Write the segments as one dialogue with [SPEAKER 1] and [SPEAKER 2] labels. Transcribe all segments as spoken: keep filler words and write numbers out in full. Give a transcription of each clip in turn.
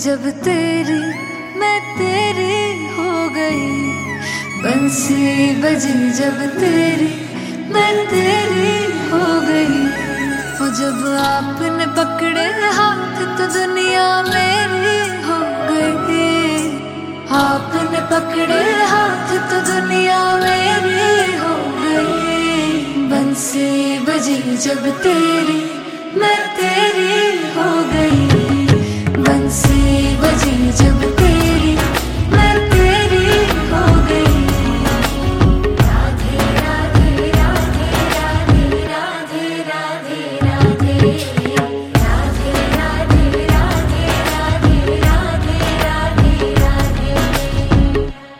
[SPEAKER 1] जब तेरी मैं तेरी हो गई, बंसी बजी जब तेरी मैं तेरी हो गई। वो जब आपने पकड़े हाथ तो दुनिया मेरी हो गई, आपने पकड़े हाथ तो दुनिया मेरी हो गई। बंसी बजी जब तेरी मैं तेरी हो गई, बंसी बजी जब तेरी मैं तेरी हो गई। राधे राधे राधे राधे राधे राधे राधे राधे राधे राधे राधे राधे राधे।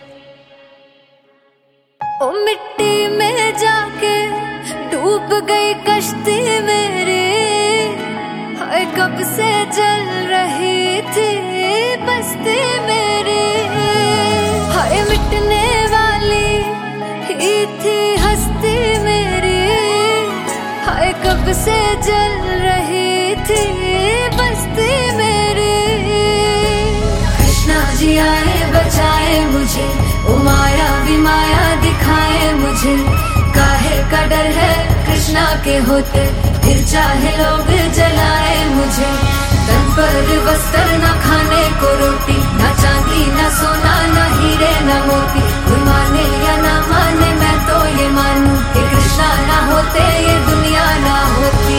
[SPEAKER 1] ओ मिट्टी में जाके डूब गई कश्ती मेरी, हाय कब से जल रही थी बस्ती मेरी। हाय मिटने वाली ही थी हस्ती मेरी, हाय कब से जल रही थी बस्ती मेरी। कृष्णा जी आए बचाए मुझे, ओ माया भी माया दिखाए मुझे। काहे का डर है कृष्णा के होते, फिर चाहे लोग जलाए मुझे। तन पर वस्त्र न खाने को रोटी, न चांदी न सोना न हीरे न मोती। कोई माने या ना माने मैं तो ये मानूं कि कृष्णा ना होते ये दुनिया ना होती।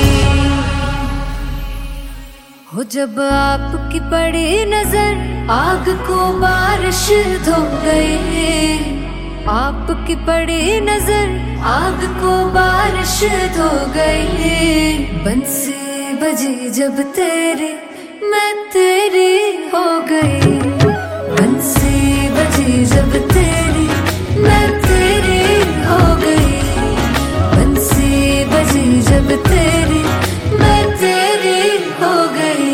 [SPEAKER 1] हो जब आपकी पड़ी नजर आग को बारिश धो गई, आपकी पड़ी नजर आग को बारिश धो गई। बंसी बजी जब तेरी मैं तेरी हो गई, बंसी बजी जब तेरी मैं तेरी हो गई। बंसी बजी जब तेरी मैं तेरी हो गई।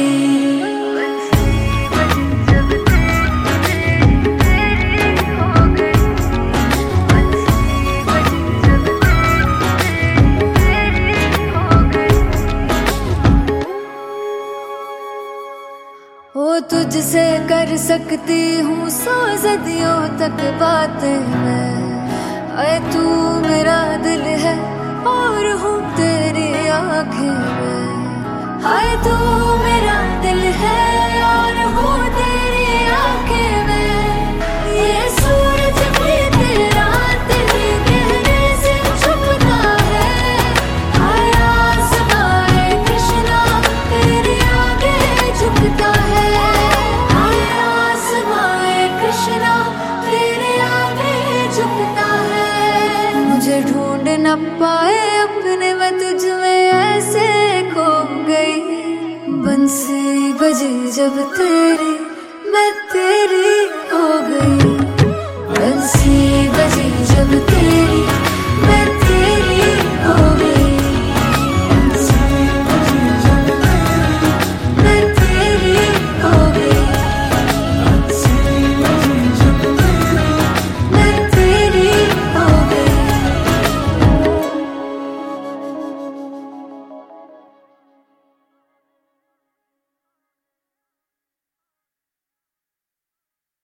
[SPEAKER 1] ओ तुझसे कर सकती हूँ सौ सदियों तक बातें मैं, आए तू मेरा दिल है और हूँ तेरी आँखें मैं। आए तू मेरा दिल है और हूँ तेरी आँखें मैं। ये सूरज भी तेरा तेरे गहरे से छुपता है, आए आसमां कृष्णा तेरे आगे झुकता है। मुझे ढूंढ न पाए अपने मैं तुझ में ऐसे खो गई। बंसी बजी जब तेरी मैं तेरी हो गई, बंसी